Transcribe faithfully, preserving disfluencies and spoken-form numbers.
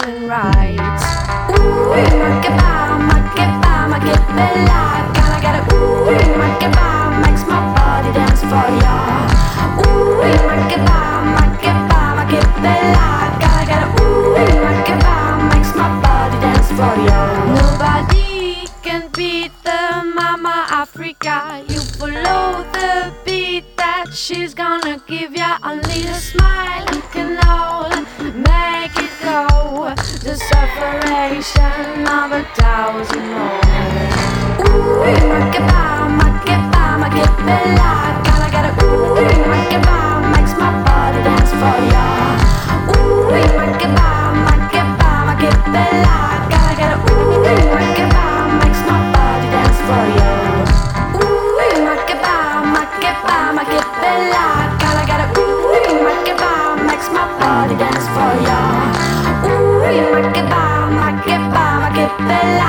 human rights. Ooh, make it bomb, make it bomb, make it bella. Gotta get it. Ooh, make it bomb, makes my body dance for ya. Ooh, make it bomb, make it bomb, make it bella. Gotta get it. Ooh, make it bomb, makes my body dance for ya. Nobody can beat the Mama Africa. You follow the beat that she's gonna give ya. Only a smile can all make it go. The separation of a thousand more. Ooh, make it bomb, make it bomb, make it bella. Gotta get it. Ooh, make it bomb, makes my body dance for ya. Ooh, make it bomb, make it bomb, make it bella. Gotta get it. Ooh, make it bomb, makes my body dance for ya. Ooh, make it bomb, make it bomb, make it bella. Gotta get it. Ooh, make it bomb, makes my body dance for ya. Ooh, make it bomb, make it bomb, make it bella.